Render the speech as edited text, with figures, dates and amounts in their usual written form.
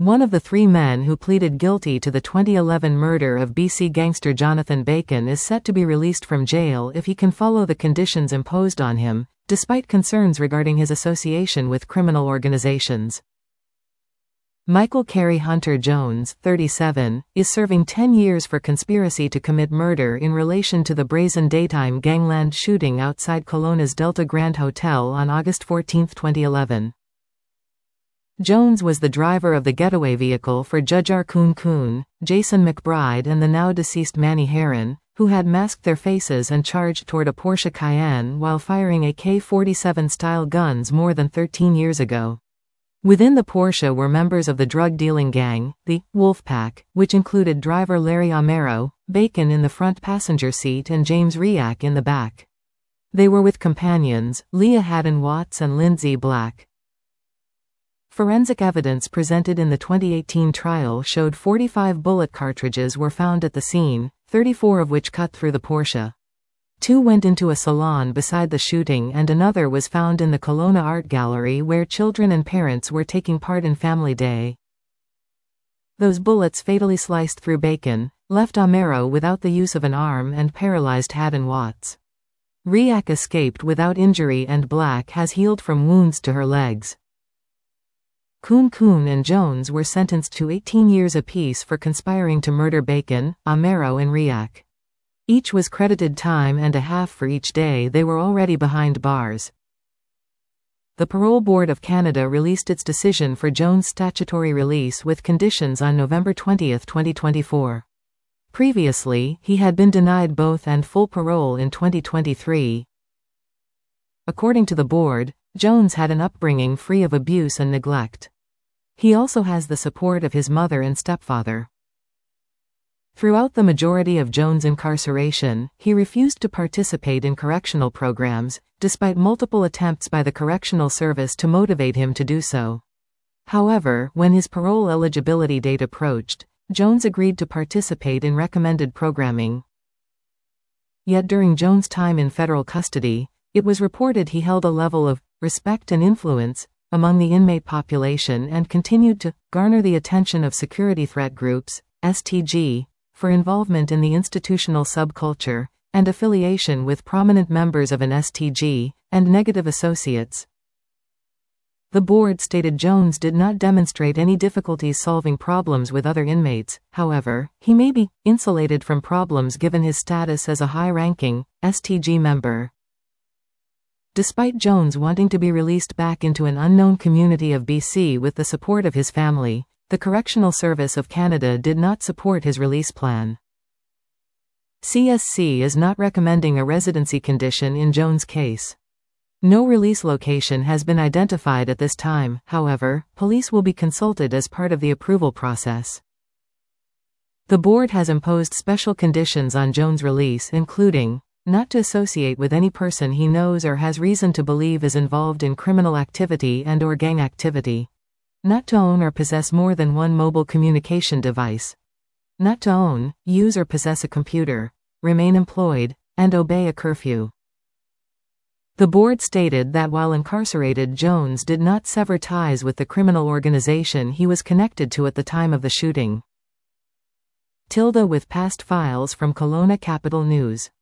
One of the three men who pleaded guilty to the 2011 murder of BC gangster Jonathan Bacon is set to be released from jail if he can follow the conditions imposed on him, despite concerns regarding his association with criminal organizations. Michael Carey Hunter Jones, 37, is serving 10 years for conspiracy to commit murder in relation to the brazen daytime gangland shooting outside Kelowna's Delta Grand Hotel on August 14, 2011. Jones was the driver of the getaway vehicle for Jujhar Khoon Khoon, Jason McBride and the now-deceased Manny Heron, who had masked their faces and charged toward a Porsche Cayenne while firing AK-47-style guns more than 13 years ago. Within the Porsche were members of the drug-dealing gang, the Wolfpack, which included driver Larry Amero, Bacon in the front passenger seat and James Riak in the back. They were with companions, Leah Haddon Watts and Lindsay Black. Forensic evidence presented in the 2018 trial showed 45 bullet cartridges were found at the scene, 34 of which cut through the Porsche. 2 went into a salon beside the shooting and another was found in the Kelowna Art Gallery where children and parents were taking part in Family Day. Those bullets fatally sliced through Bacon, left Amero without the use of an arm and paralyzed Haddon Watts. Riak escaped without injury and Black has healed from wounds to her legs. Khoon Khoon and Jones were sentenced to 18 years apiece for conspiring to murder Bacon, Amero and Riak. Each was credited time and a half for each day they were already behind bars. The Parole Board of Canada released its decision for Jones' statutory release with conditions on November 20, 2024. Previously, he had been denied both and full parole in 2023. According to the board, Jones had an upbringing free of abuse and neglect. He also has the support of his mother and stepfather. Throughout the majority of Jones' incarceration, he refused to participate in correctional programs, despite multiple attempts by the Correctional Service to motivate him to do so. However, when his parole eligibility date approached, Jones agreed to participate in recommended programming. Yet during Jones' time in federal custody, it was reported he held a level of respect and influence among the inmate population and continued to garner the attention of security threat groups, STG, for involvement in the institutional subculture, and affiliation with prominent members of an STG, and negative associates. The board stated Jones did not demonstrate any difficulties solving problems with other inmates, however, he may be insulated from problems given his status as a high-ranking STG member. Despite Jones wanting to be released back into an unknown community of BC with the support of his family, the Correctional Service of Canada did not support his release plan. CSC is not recommending a residency condition in Jones' case. No release location has been identified at this time, however, police will be consulted as part of the approval process. The board has imposed special conditions on Jones' release including not to associate with any person he knows or has reason to believe is involved in criminal activity and/or gang activity. Not to own or possess more than one mobile communication device. Not to own, use or possess a computer, remain employed, and obey a curfew. The board stated that while incarcerated, Jones did not sever ties with the criminal organization he was connected to at the time of the shooting. With past files from Kelowna Capital News.